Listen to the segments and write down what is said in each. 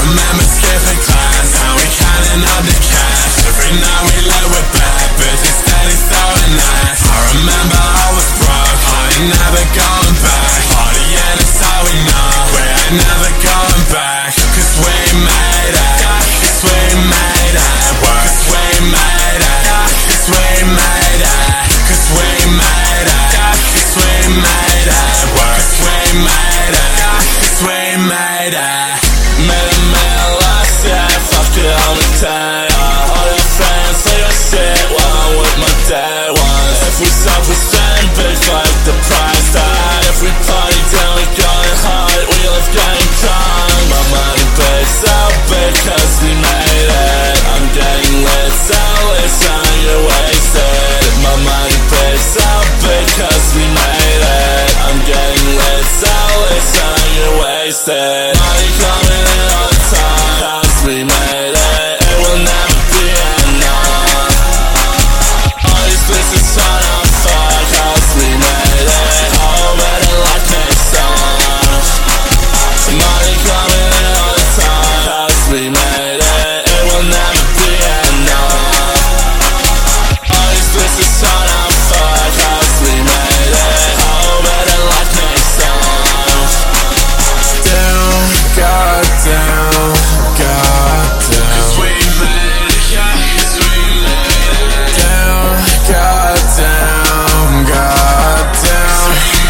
remember skipping class, now we counting up the cash. Every night we lay with bad bitches, steady throwing ass. I remember I was broke, I ain't never going back. Partying is how we know, we ain't never going back. Cause we made it, cause we made it work. Cause we made it, cause we made it. Cause we made it, cause we made it work. Cause we made it, cause we made it. Made a man last year, fucked it all the time. All your friends say your shit while I'm with my dead ones. If we self-esteem, bitch, like the price tag. Every party down, we going hard, we love getting drunk. My money paid so big cause we made it. I'm getting lit, so listen, you're wasted. My money paid so big cause we made it. I'm getting lit, so listen, you're wasted. Money coming in all the time, cause we made it. It will never be enough. All these bitches tryna fuck, cause we made it. Oh, better like next song. Money coming in all the time, cause we made it. It will never be enough. All these bitches tryna fuck, cause we made it. Oh, better like next song. Down, goddamn, goddamn. Cause we made it, yeah, cause we made it. Down, goddamn, goddamn.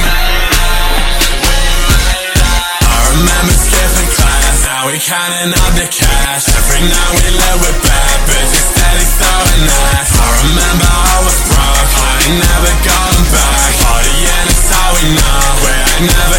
I remember skipping class, now we counting up the cash. Every night we live with bad bitches, steady throwing ass. I remember I was broke, I ain't never going back. Partying is how we know, we ain't never